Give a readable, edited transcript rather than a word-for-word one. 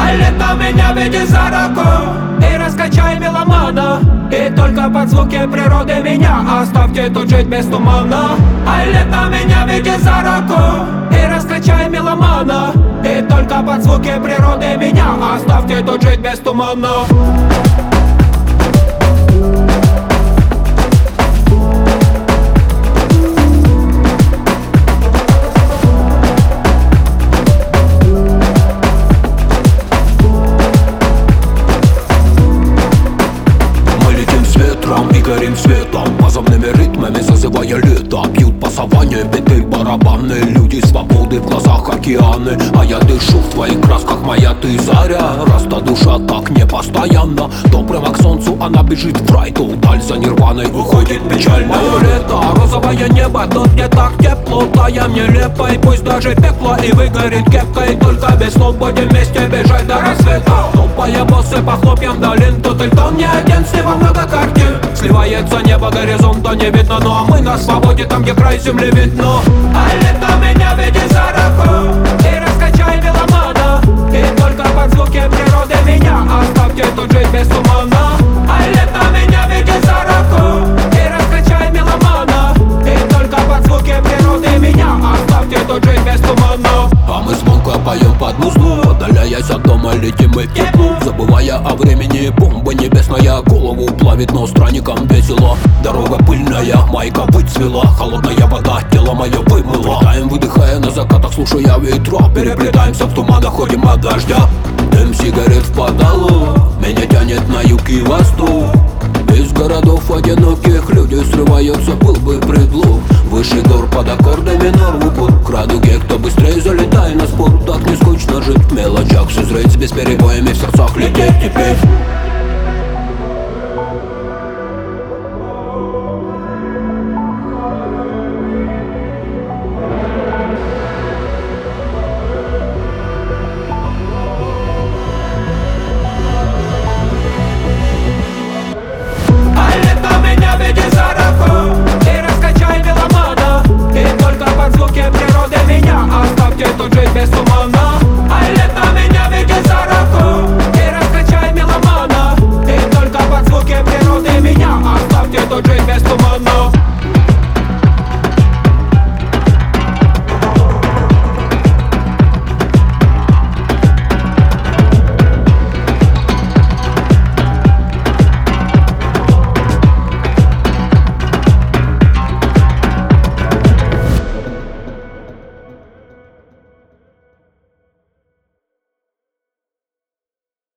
А лето меня веди за руку и раскачай меломана. И только под звуки природы меня оставьте тут жить без тумана. А лето меня веди за руку и раскачай меломана. И только под звуки природы меня оставьте тут жить без тумана. И горим светом, позывными ритмами зазывая лето. Бьют по саванне биты барабаны, люди свободы, в глазах океаны. А я дышу в твоих красках, моя ты заря. Раз та душа так непостоянна, то прямо к солнцу она бежит в рай, то вдаль за нирваной уходит печально. Мое лето, розовое небо, тут не так тепло, тая мне лепой. Пусть даже пекло и выгорит кепкой, только без слов будем вместе бежать до рассвета. Тупая боссы по хлопьям долин, тут Эльтон не один, с него много картин. Сливается небо, горизонта не видно, ну а мы на свободе, там где край земли видно. А лето меня веди за руку и раскачай меломана. И только под звуки природы меня оставьте тут жить без тумана. А лето меня веди за руку и раскачай меломана. И только под звуки природы меня оставьте тут жить без тумана. А мы звонко поем под музло, удаляясь от дома, летим мы в тепло. Забывая о времени, бомба небесная голову плавит, но странникам весело. Дорога пыльная, майка выцвела, холодная вода тело мое вымыла. Летаем, выдыхая на закатах, слушая ветра, переплетаемся в туманах, ходим от дождя. Дым сигарет в подолу, меня тянет на юг и восток. Из городов одиноких люди срываются, был бы предлог. Выше гор под аккордами нор в упор к радуге, кто быстрее залетай на спор. Так не скучно жить в мелочах, созреть с бесперебоями в сердцах лететь теперь. И только под звуки природы меня оставьте тут жить без тумана.